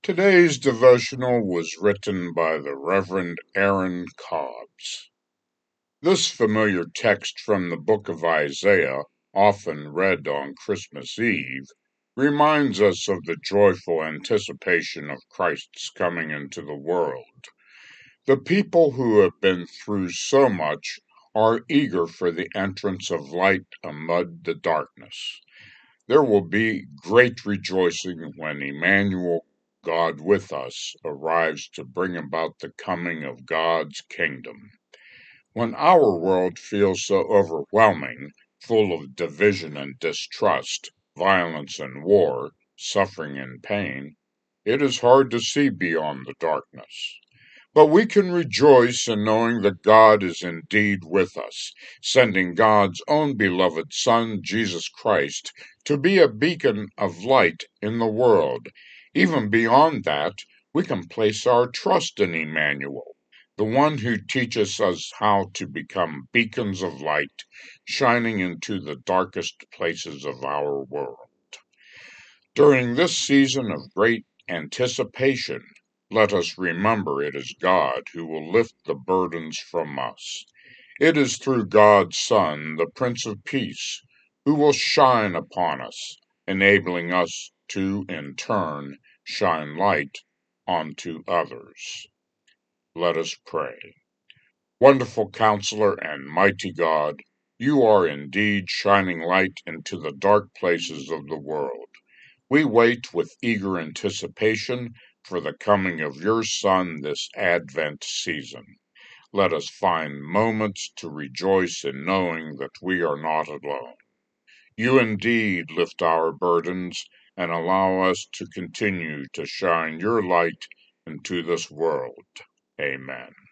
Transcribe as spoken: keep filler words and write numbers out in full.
Today's devotional was written by the Reverend Aaron Cobbs. This familiar text from the book of Isaiah, often read on Christmas Eve, reminds us of the joyful anticipation of Christ's coming into the world. The people who have been through so much are eager for the entrance of light amid the darkness. There will be great rejoicing when Emmanuel, God with us, arrives to bring about the coming of God's kingdom. When our world feels so overwhelming, full of division and distrust, violence and war, suffering and pain, it is hard to see beyond the darkness. But we can rejoice in knowing that God is indeed with us, sending God's own beloved Son, Jesus Christ, to be a beacon of light in the world. Even beyond that, we can place our trust in Emmanuel, the one who teaches us how to become beacons of light, shining into the darkest places of our world. During this season of great anticipation, let us remember it is God who will lift the burdens from us. It is through God's Son, the Prince of Peace, who will shine upon us, enabling us to, in turn, shine light onto others. Let us pray. Wonderful Counselor and mighty God, you are indeed shining light into the dark places of the world. We wait with eager anticipation for the coming of your Son this Advent season. Let us find moments to rejoice in knowing that we are not alone. You indeed lift our burdens and allow us to continue to shine your light into this world. Amen.